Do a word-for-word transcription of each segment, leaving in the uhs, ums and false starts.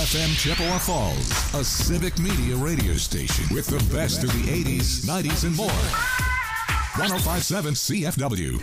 F M Chippewa Falls, a civic media radio station with the best of the eighties, nineties, and more. one oh five point seven C F W.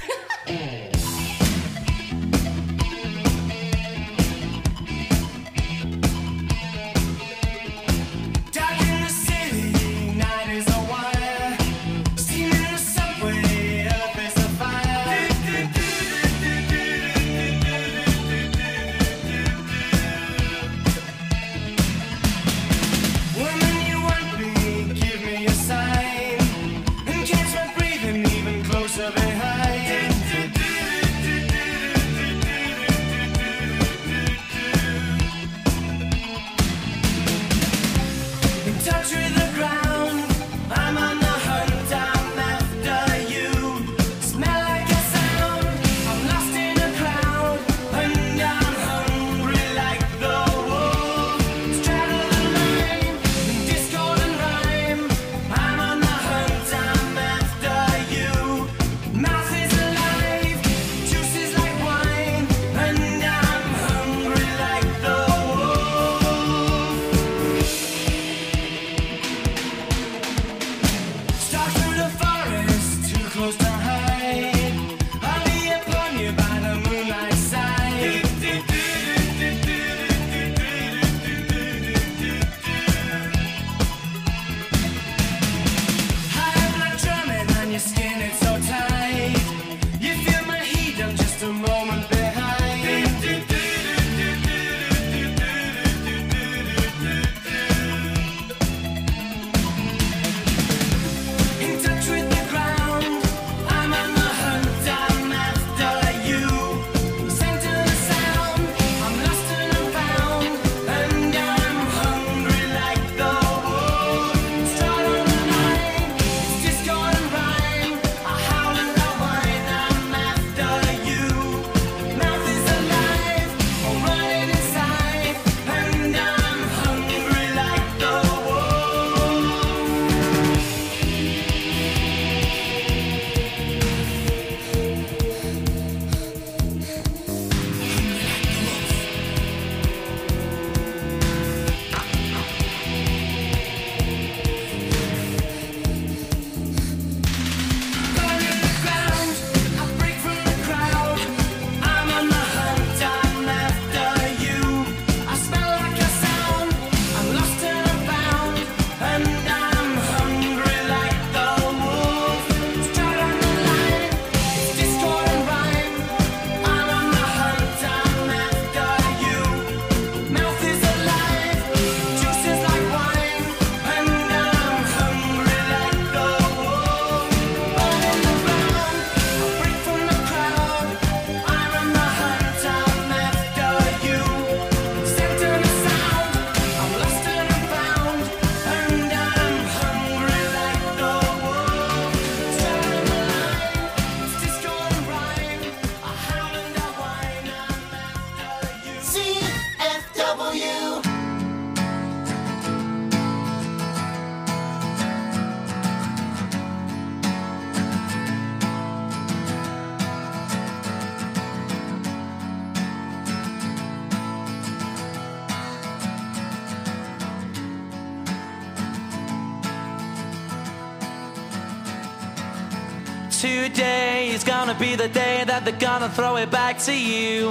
Today is gonna be the day that they're gonna throw it back to you.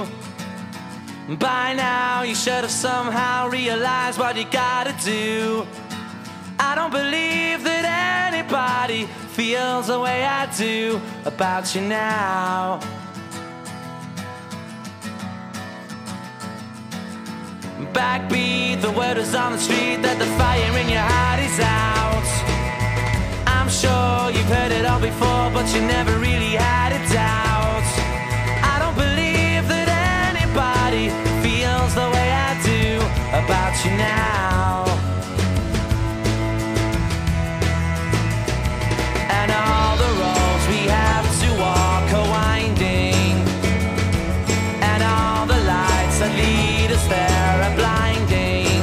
By now you should have somehow realized what you gotta do. I don't believe that anybody feels the way I do about you now. Backbeat, the word is on the street that the fire in your heart is out. I'm sure you've heard it all before, but you never really had a doubt. I don't believe that anybody feels the way I do about you now. And all the roads we have to walk are winding, and all the lights that lead us there are blinding.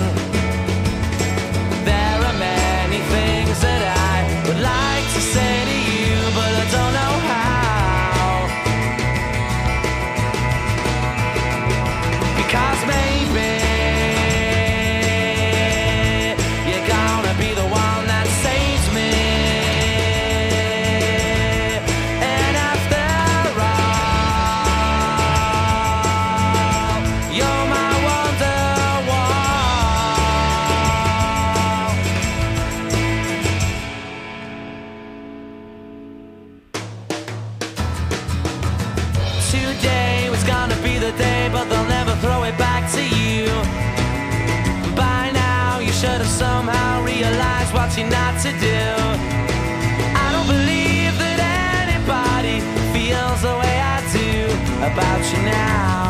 There are many things that I would like to say to you, but I don't know how. gonna be the one that saves me. And after all, you're my today was gonna be the day, but they'll never throw it back to you. By now you should have somehow realized what you're not to do. I don't believe that anybody feels the way I do about you now.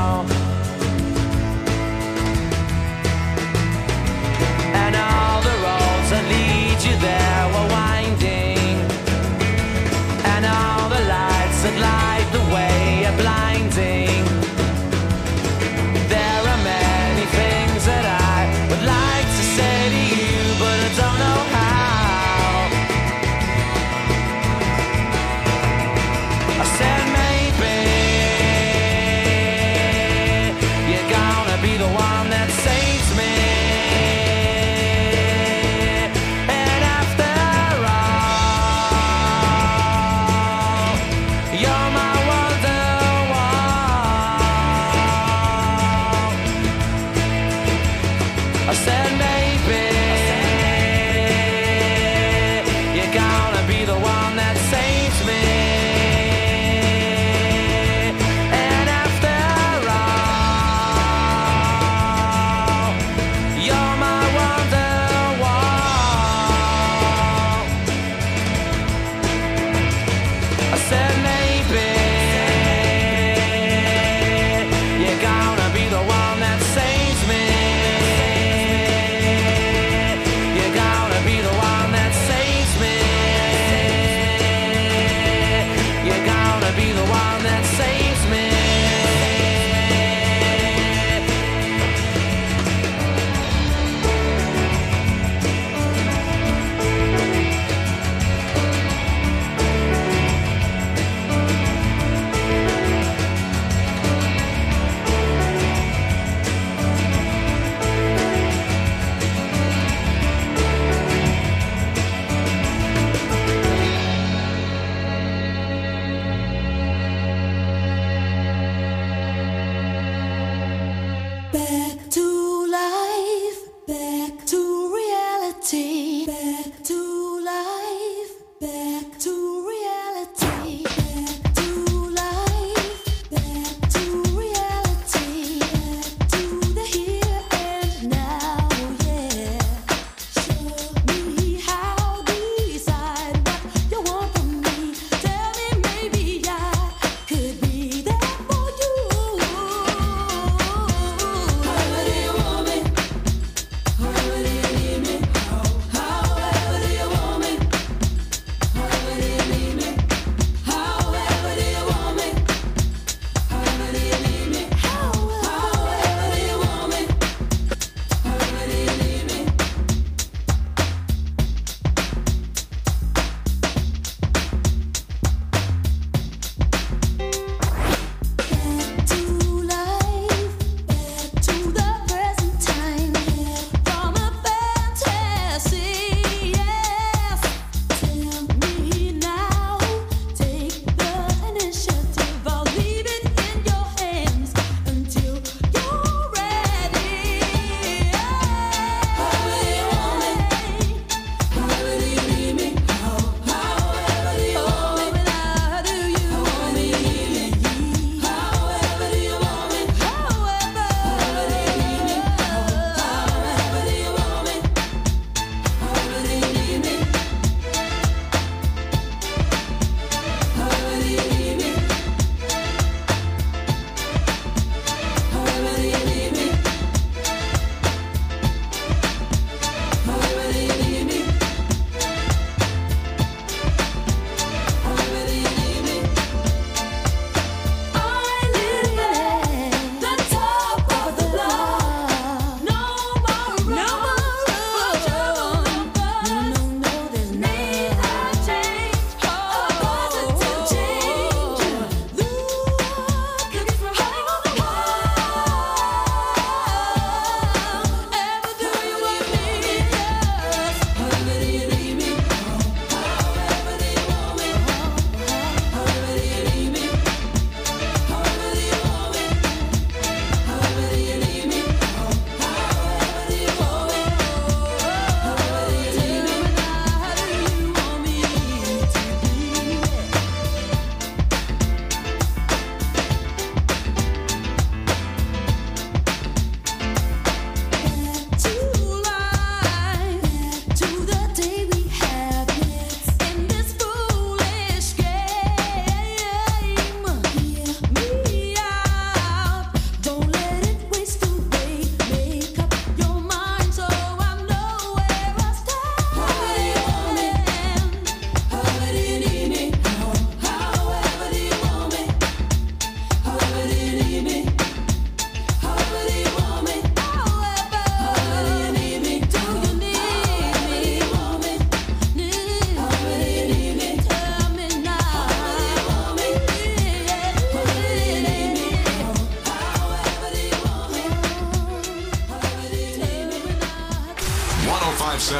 And all the roads that lead you there were winding, and all the lights that light the way are blinding. There are many things that I would like to say to you, but I don't know how. I said maybe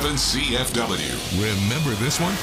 seven C F W. Remember this one?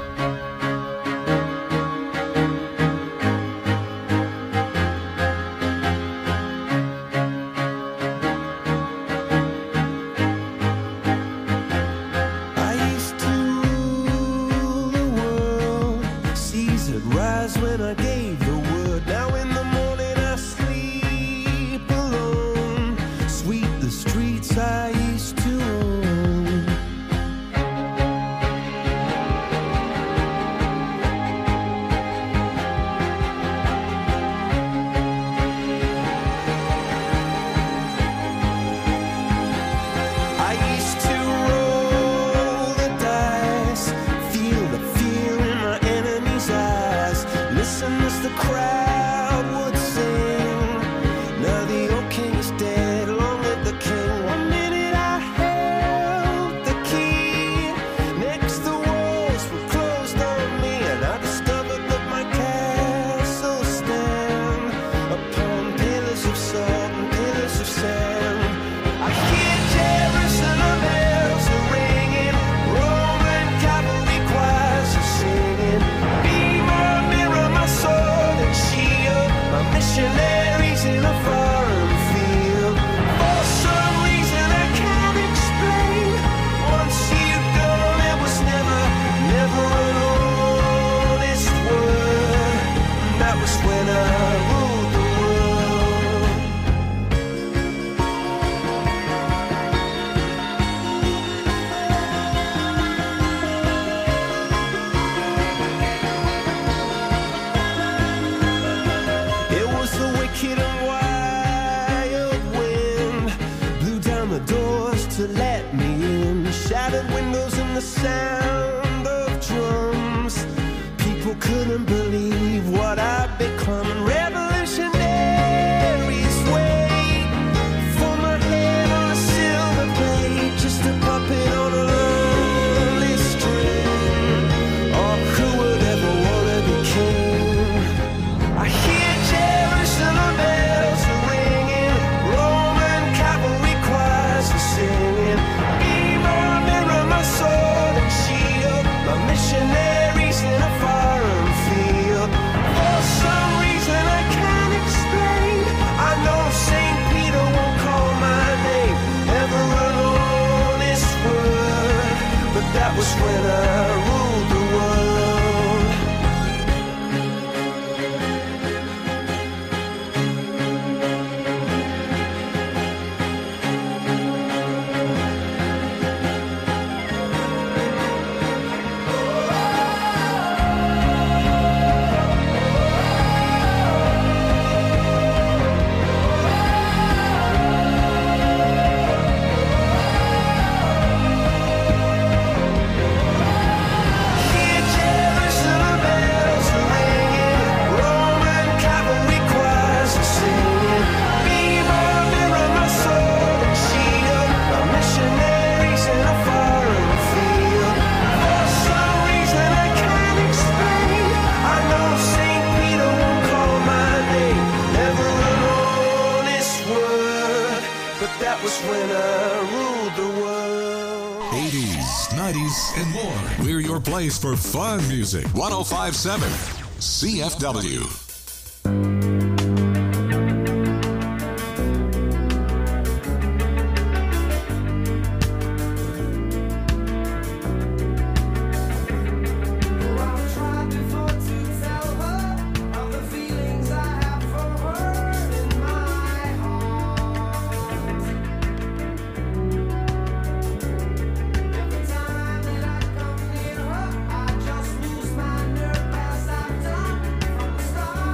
Place for fun music. one oh five point seven C F W. Start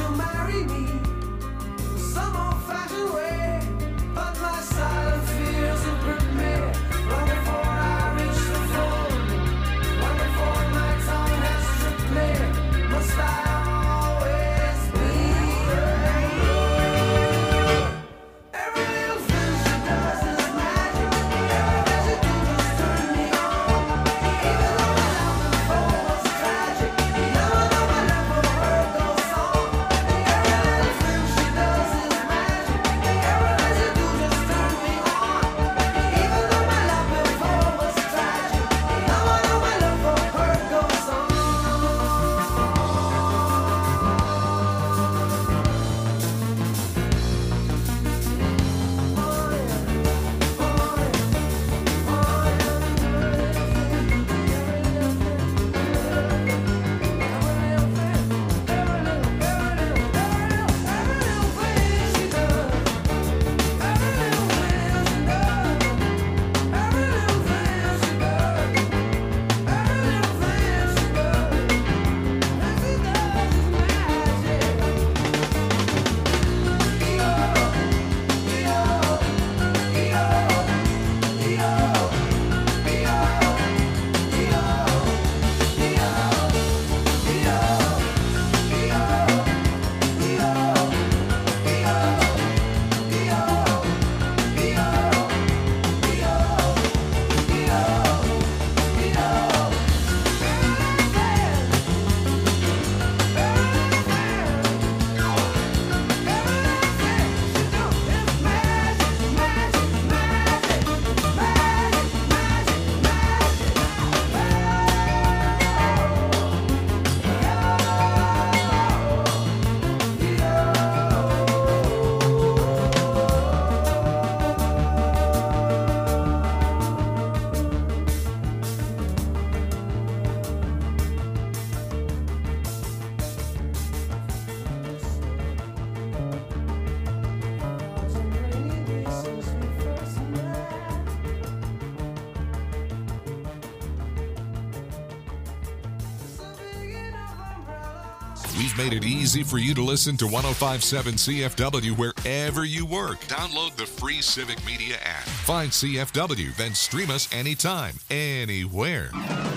We've made it easy for you to listen to one oh five point seven C F W wherever you work. Download the free Civic Media app. Find C F W, then stream us anytime, anywhere.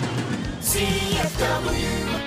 C F W.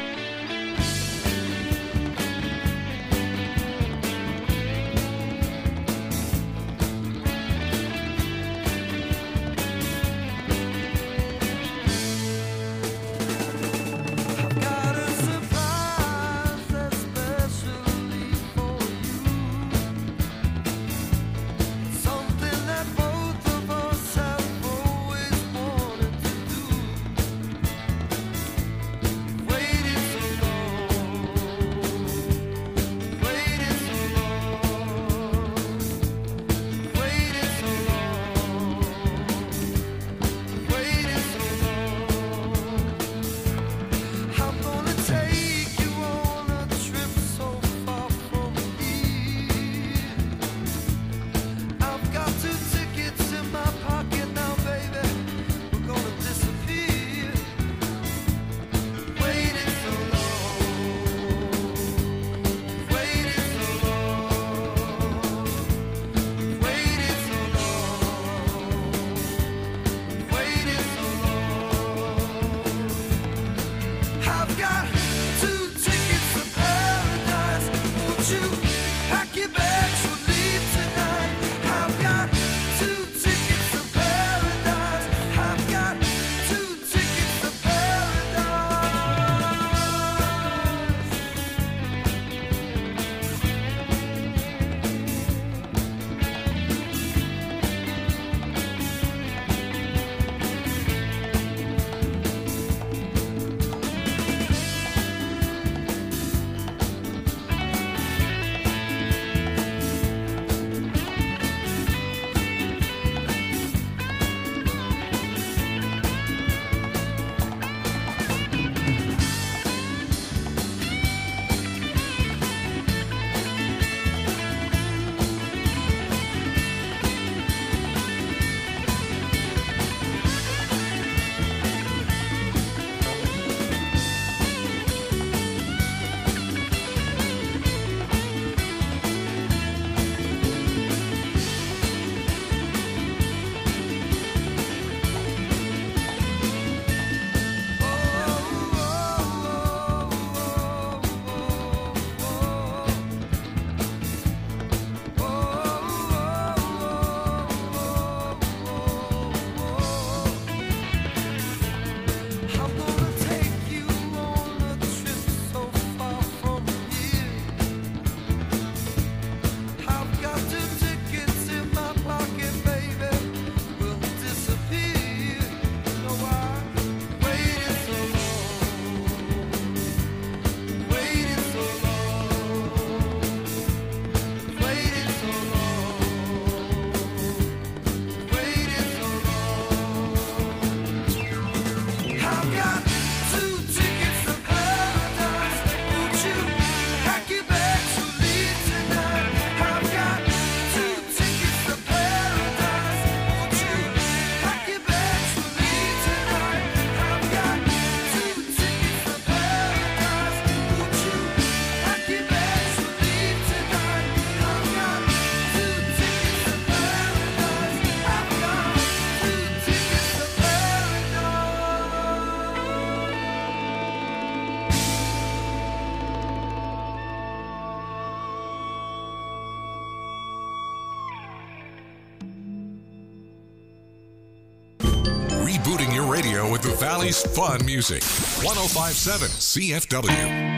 radio with the Valley's fun music. one oh five point seven C F W.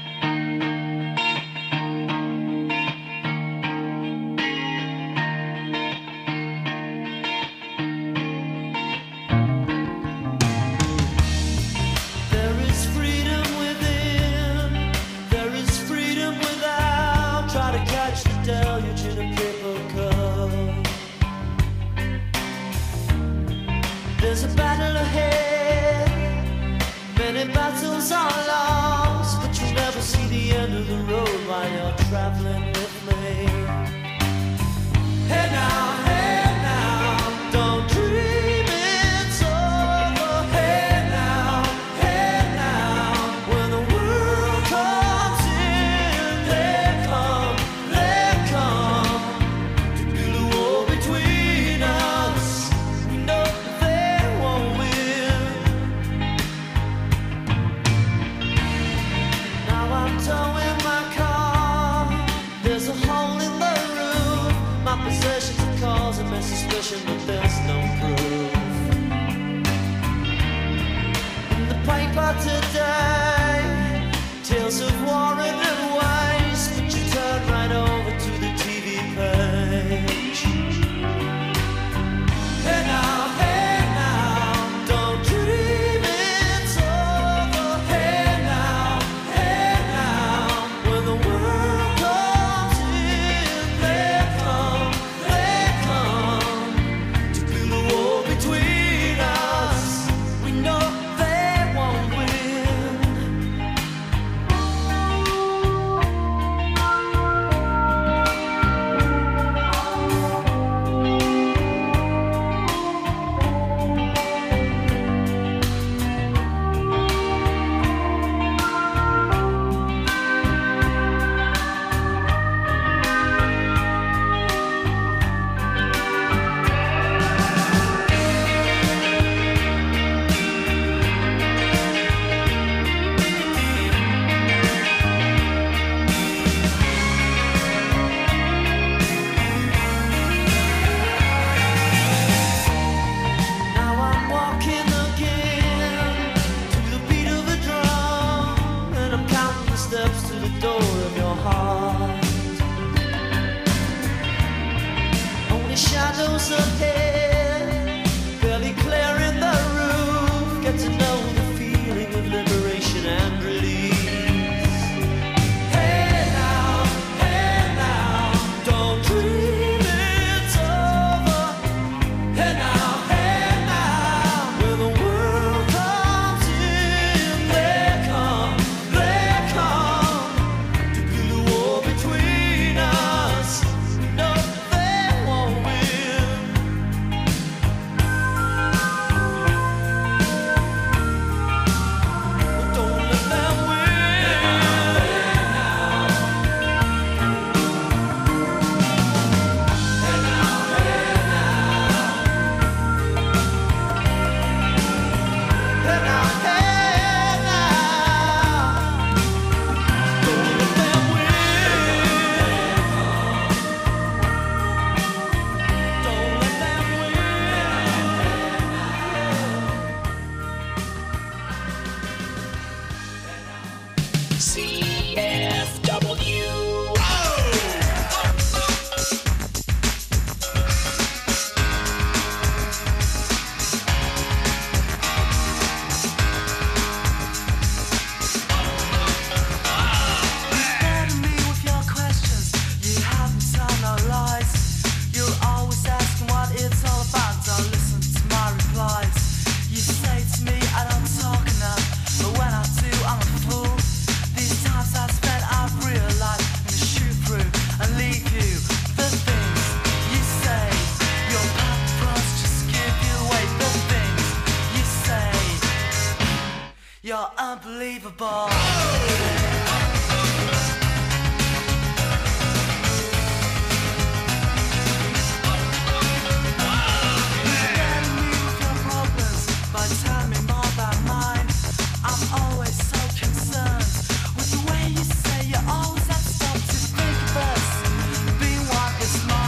Unbelievable.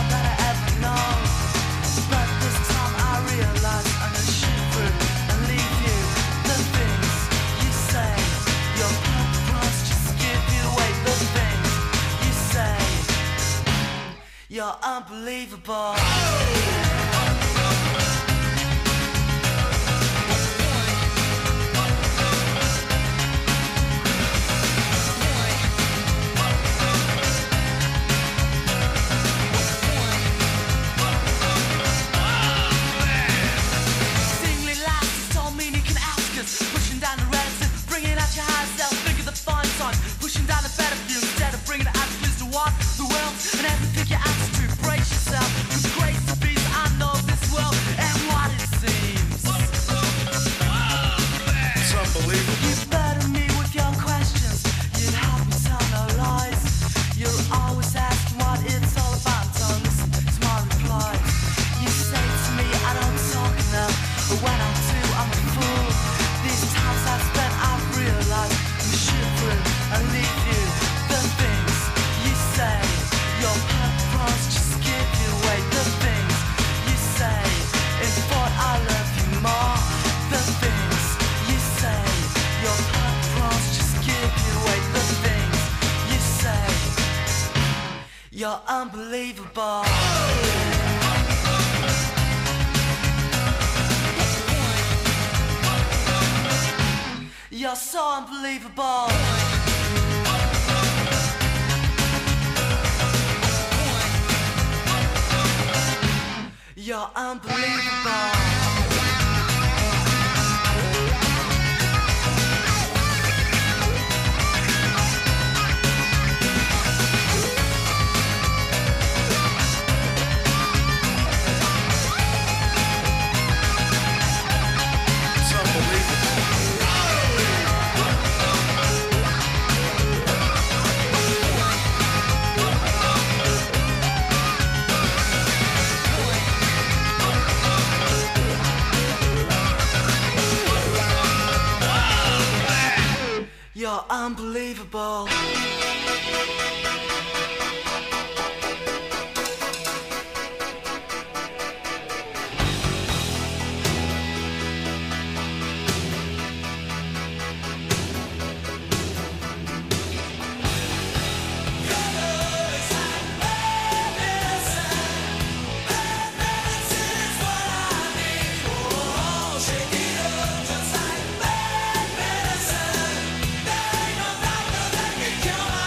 Leave You're unbelievable. Singly laughs, don't mean you can ask us. Pushing down the reds and bringing out your higher self. Figure the fine time, pushing down the better view instead of bringing the attitudes to what the world and everything you ask to. Brace yourself with the grace of peace. I know this world and what it seems. It's unbelievable. You burden me with your questions. You'd help me tell no lies. You're always asking what it's all about. Don't listen to my replies. You say to me I don't talk enough, but when I do I'm a fool. These times I've spent I've realized you shoot through and leave you. The things you say, your purpose just give you away. The things you say, in thought I love you more. The things you say, your purpose just give you away. The things you say, you're unbelievable. You're so unbelievable. You're unbelievable. It's unbelievable. You're unbelievable. Come on.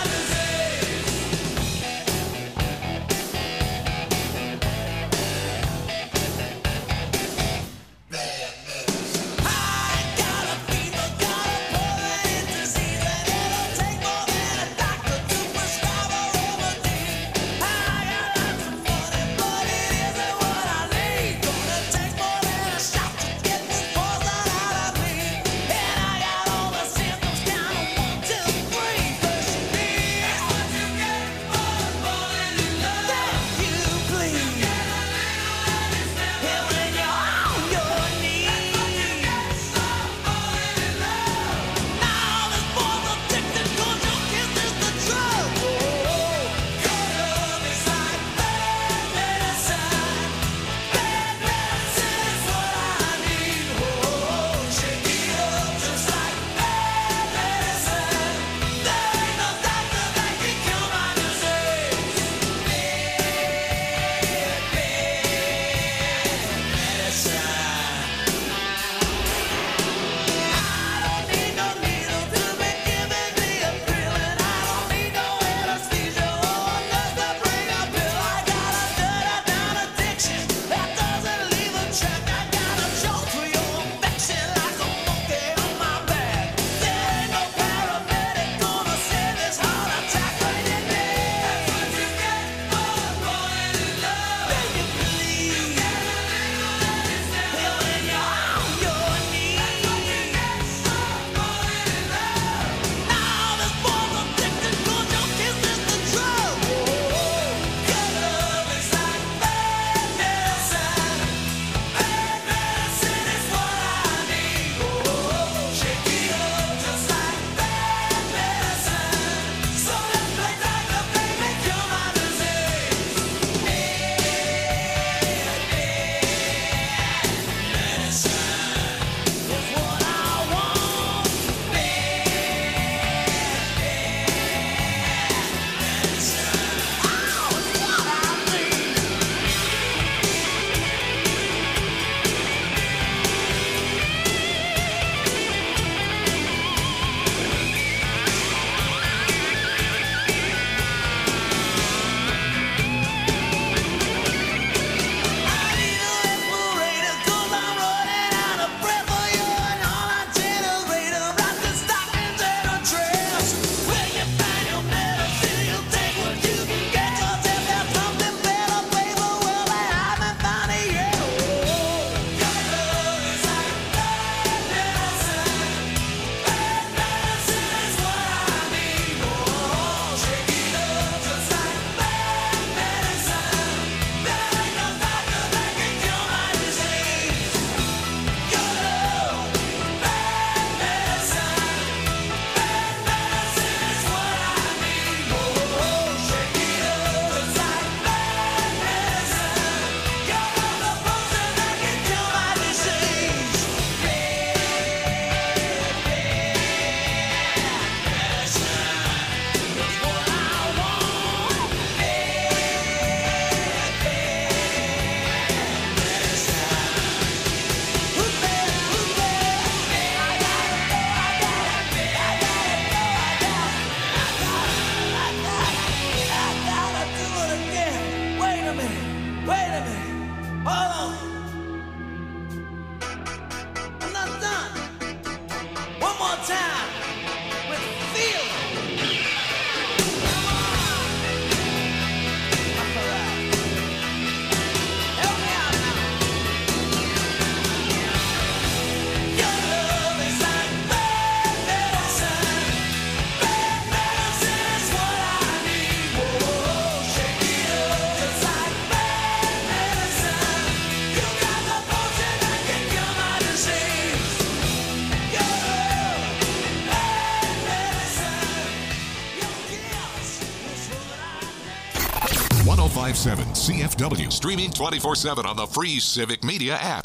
one oh five point seven C F W, streaming twenty-four seven on the free Civic Media app.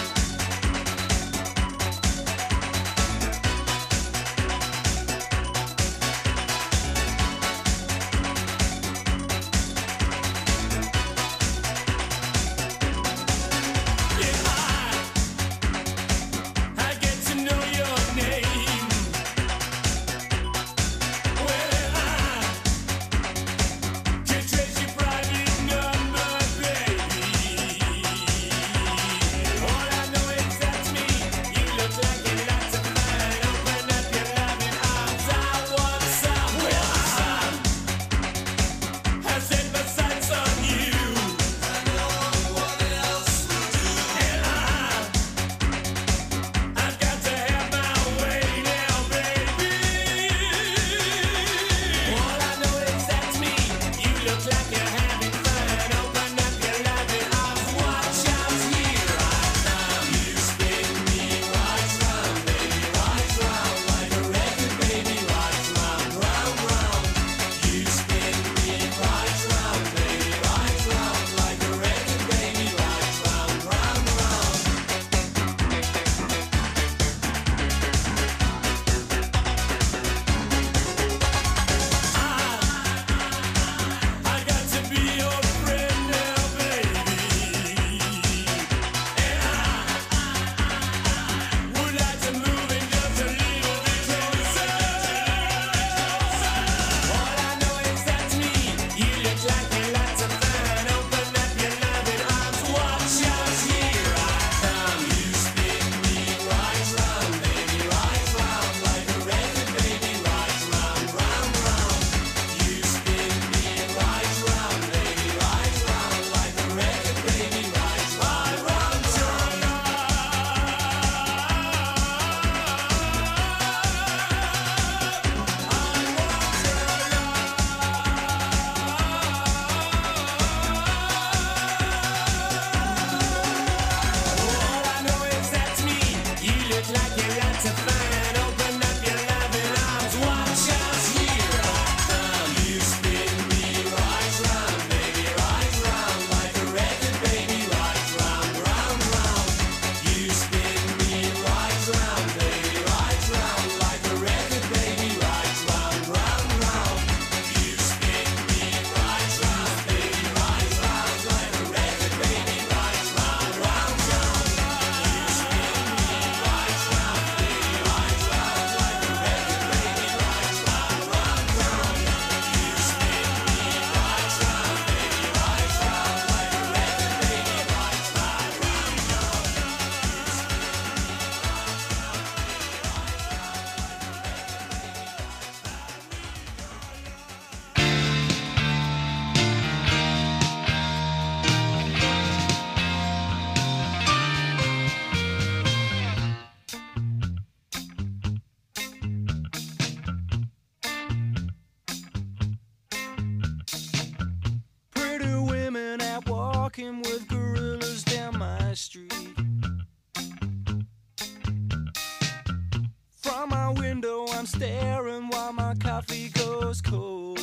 Staring while my coffee goes cold.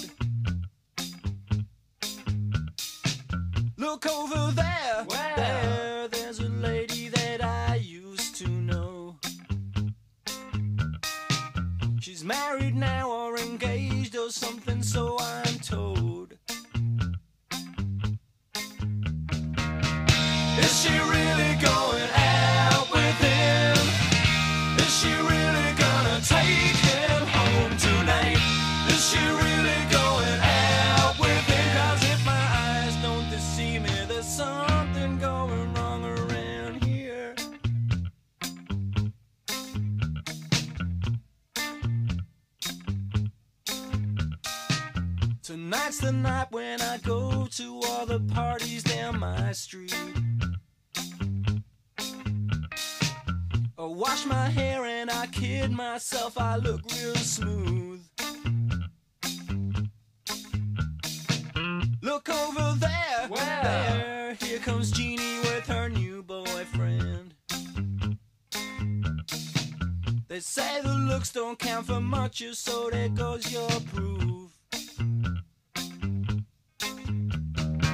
Look over there, Where? there, there's a lady that I used to know. She's married now or engaged or something, so I'm told. Is she really going out with him? Is she really gonna take him home tonight? Is she really going out with him? 'Cause if my eyes don't deceive me, there's something going wrong around here. Tonight's the night when I go to all the parties down my street. I wash my hair and I kid myself, I look real smooth. Look over there, Where? there, here comes Jeannie with her new boyfriend. They say the looks don't count for much, so there goes your proof.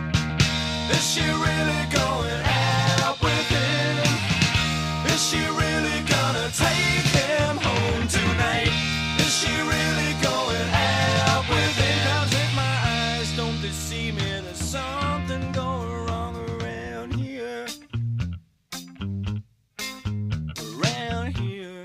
Is she really going out with him? Is she really gonna take him home tonight? Is she really going out with him? 'Cause if my eyes don't deceive me, there's something going wrong around here. Around here.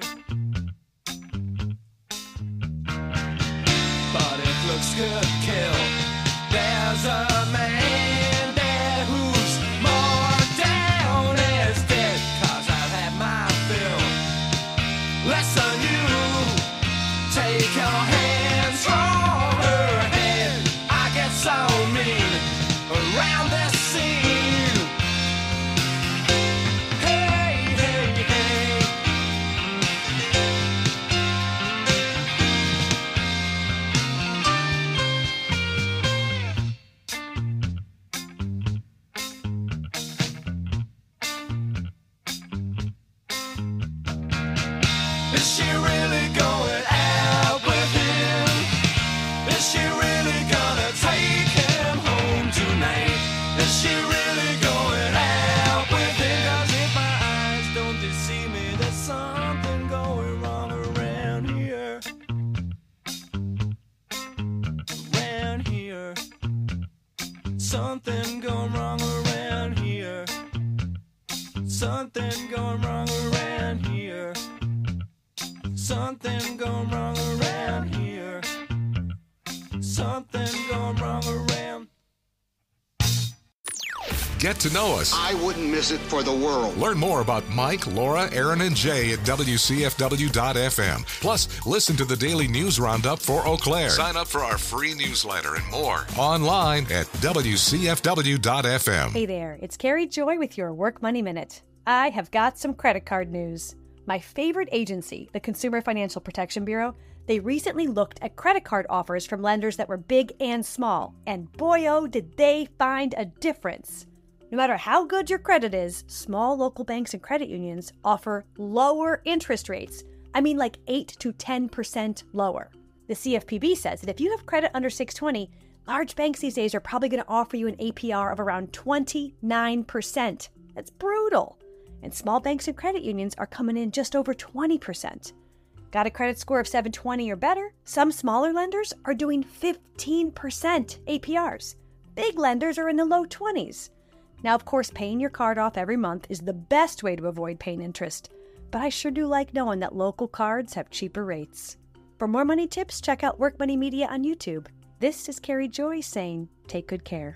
But if looks could kill, there's a man there who's more down as dead. 'Cause I've had my fill. Less than you. Take your hands from her head. I get so mean around this scene. Hey, hey, hey. Is she really going out with him? Is she really gonna take him home tonight? Is she really going out with him? 'Cause if my eyes don't deceive me, there's something going wrong around here. Around here. Something going wrong around here. Something going wrong around here. Something going wrong around here. Something going wrong around. Get to know us. I wouldn't miss it for the world. Learn more about Mike, Laura, Aaron, and Jay at W C F W dot F M. Plus, listen to the daily news roundup for Eau Claire. Sign up for our free newsletter and more online at W C F W dot F M. Hey there, it's Carrie Joy with your Work Money Minute. I have got some credit card news. My favorite agency, the Consumer Financial Protection Bureau, they recently looked at credit card offers from lenders that were big and small, and boy oh did they find a difference. No matter how good your credit is, small local banks and credit unions offer lower interest rates. I mean like eight to ten percent lower. The C F P B says that if you have credit under six twenty, large banks these days are probably going to offer you an A P R of around twenty-nine percent. That's brutal. And small banks and credit unions are coming in just over twenty percent. Got a credit score of seven twenty or better? Some smaller lenders are doing fifteen percent A P Rs. Big lenders are in the low twenties. Now, of course, paying your card off every month is the best way to avoid paying interest, but I sure do like knowing that local cards have cheaper rates. For more money tips, check out Work Money Media on YouTube. This is Carrie Joy saying, take good care.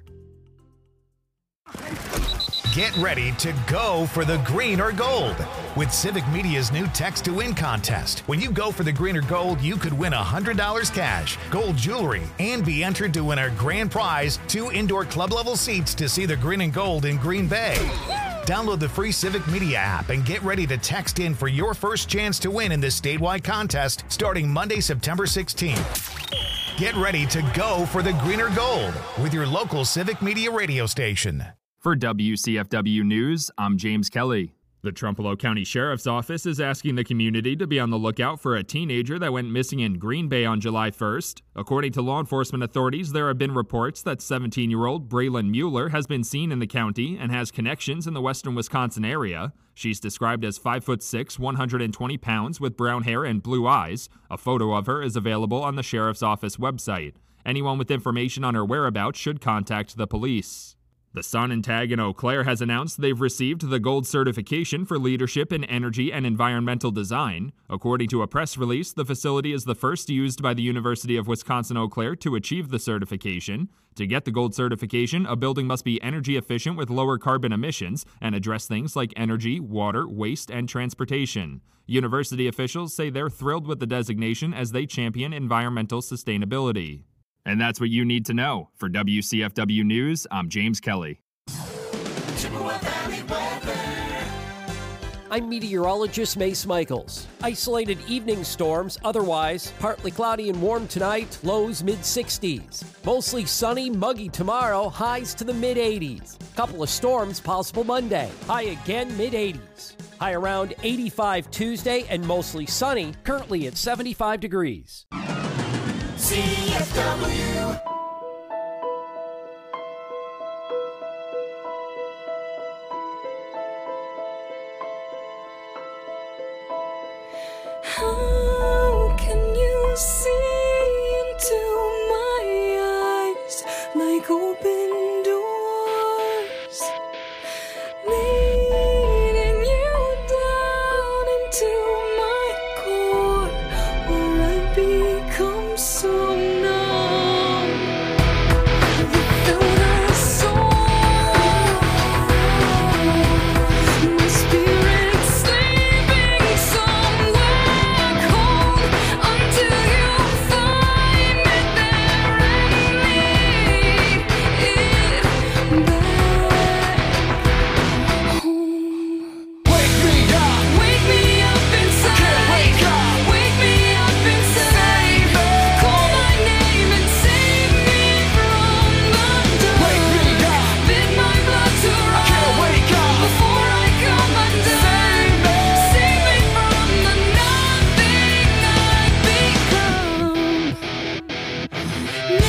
Get ready to go for the green or gold with Civic Media's new Text to Win contest. When you go for the green or gold, you could win one hundred dollars cash, gold jewelry, and be entered to win our grand prize, two indoor club-level seats to see the green and gold in Green Bay. Download the free Civic Media app and get ready to text in for your first chance to win in this statewide contest starting Monday, September sixteenth. Get ready to go for the green or gold with your local Civic Media radio station. For W C F W News, I'm James Kelly. The Trumpereau County Sheriff's Office is asking the community to be on the lookout for a teenager that went missing in Green Bay on July first. According to law enforcement authorities, there have been reports that seventeen-year-old Braylon Mueller has been seen in the county and has connections in the western Wisconsin area. She's described as five foot six, one hundred twenty pounds, with brown hair and blue eyes. A photo of her is available on the Sheriff's Office website. Anyone with information on her whereabouts should contact the police. The Sun and Tag in Eau Claire has announced they've received the gold certification for leadership in energy and environmental design. According to a press release, the facility is the first used by the University of Wisconsin-Eau Claire to achieve the certification. To get the gold certification, a building must be energy efficient with lower carbon emissions and address things like energy, water, waste, and transportation. University officials say they're thrilled with the designation as they champion environmental sustainability. And that's what you need to know. For W C F W News, I'm James Kelly. I'm meteorologist Mace Michaels. Isolated evening storms, otherwise partly cloudy and warm tonight, lows mid sixties. Mostly sunny, muggy tomorrow, highs to the mid eighties. Couple of storms possible Monday, high again mid eighties. High around eighty-five Tuesday and mostly sunny, currently at seventy-five degrees. C F W. like open doors, leading you down into my core, where I become so numb without a soul. My spirit sleeping somewhere cold until you find me there and lead it back home. Wake me up, Wake me up inside. can't wake up. Wake me up inside. Call my name and save me from the dark. Wake me up, Bid my blood to run can't wake up. before I come undone. Save me from the nothing I've become. Now that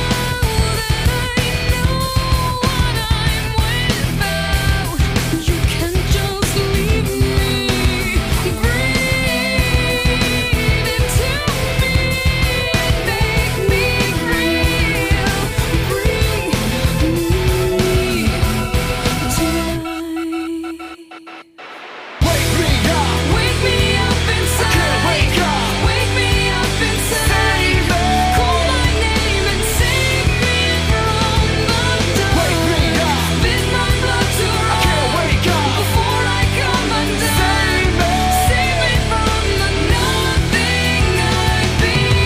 I know what I'm without, you can't just leave me. Breathe into me, make me real. Bring me tonight. Wake me up, Wake me up inside. can't wake up. Wake me up inside. Call my name and save me from the dark. Wake me up, Bid my blood to can't run wake up. before I come undone. Save me from the nothing I've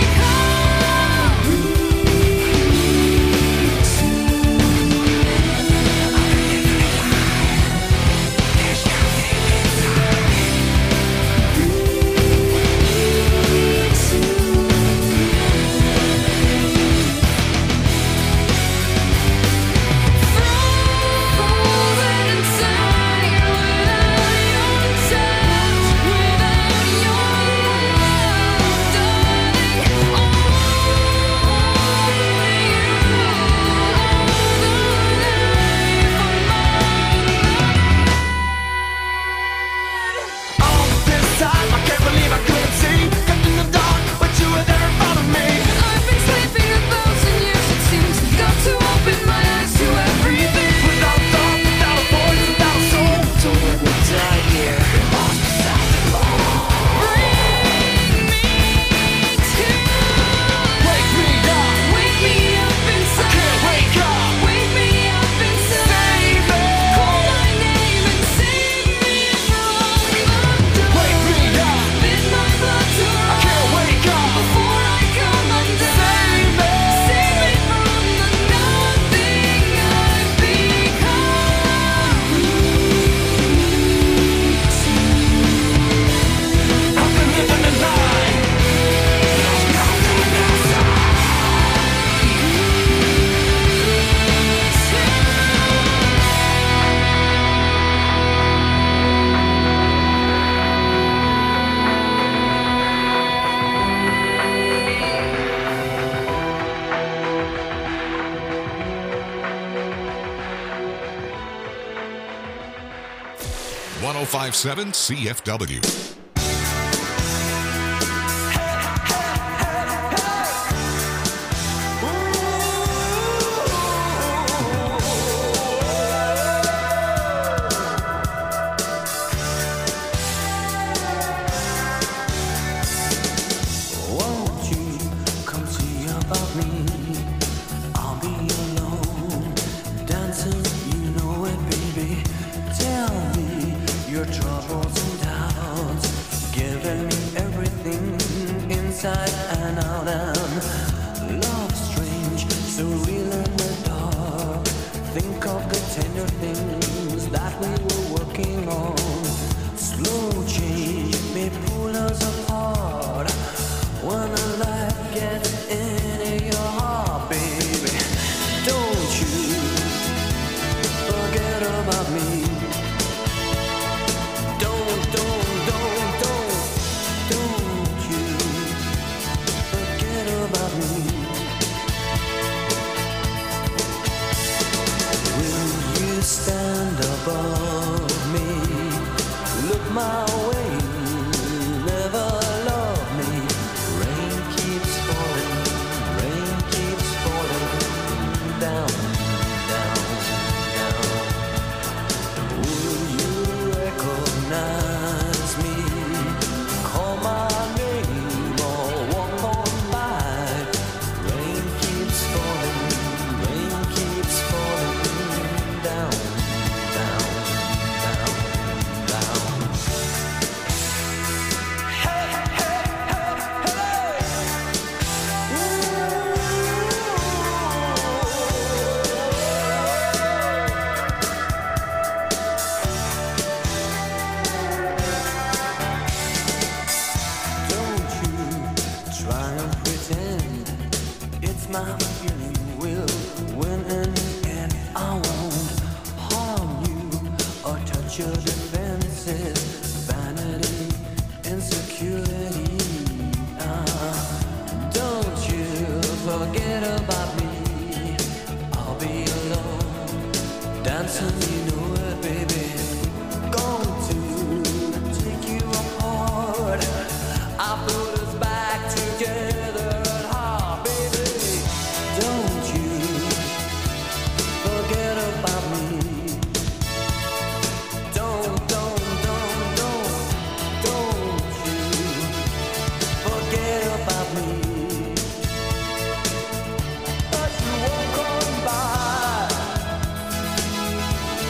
frozen inside without your touch, without your love, darling. Only you, All this time, I can't believe I couldn't see. Kept in the dark, but you were there in front of me. I've been sleeping a thousand years, it seems. Got to open my eyes to everything. Without thought, without a voice, without a soul. So when we die here, lost without the law. Bring me to Wake me up, Wake me up inside. can't wake up. Wake me up inside. Call my name and save me from the dark. Wake me up, Bid my blood to run can't wake up. before I come undone. Save me from the nothing I've become. I've been living a lie. one oh five point seven C F W. Won't you come see about me? I'll be alone, dancing, you know it, baby. Tell me your troubles and doubts, giving me everything inside and out. And love strange, so real in the dark. Think of the tender things that we were working on. Slow change may pull us apart. When a life gets into your heart, baby, don't you forget about me. Don't, don't, don't, don't, don't you forget about me. Will you stand down, down, down. Will you recognize me? Call my name or walk on by. Rain keeps falling, rain keeps falling down, down, down, down. Hey, hey, hey, hey! Don't you try and pretend it's my feeling will win in the end. I won't harm you or touch your defenses. Vanity, insecurity. Ah, don't you forget about me. I'll be alone, dancing, you know it, baby. Going to take you apart. I put us back together at heart, baby. Don't you forget about me. Don't, don't, don't, don't, don't you forget about me. But you won't come by.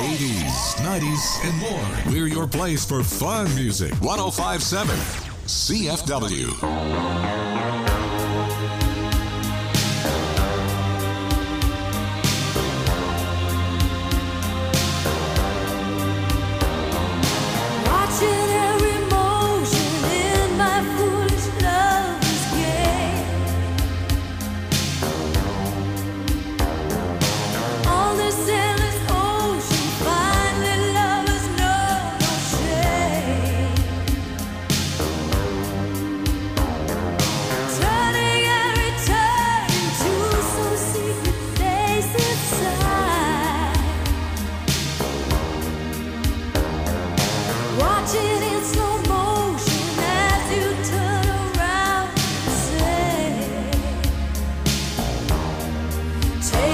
eighties, nineties, and more. We're your place for fun music. one oh five point seven C F W. Take